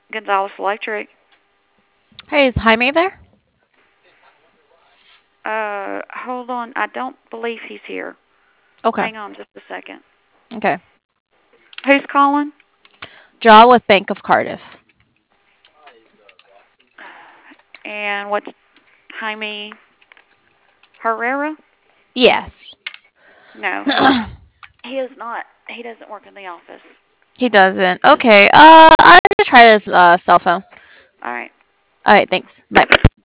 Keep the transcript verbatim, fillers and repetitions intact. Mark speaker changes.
Speaker 1: Gonzalez Electric.
Speaker 2: Hey, is Jaime there?
Speaker 1: Uh, hold on. I don't believe he's here.
Speaker 2: Okay.
Speaker 1: Hang on just a second.
Speaker 2: Okay.
Speaker 1: Who's calling?
Speaker 2: Draw with Bank of Cardiff.
Speaker 1: And what's Jaime Herrera?
Speaker 2: Yes.
Speaker 1: No, he he is not. He doesn't work in the office.
Speaker 2: He doesn't. Okay. Uh, I'll just try his uh, cell phone.
Speaker 1: All right.
Speaker 2: All right. Thanks. Bye.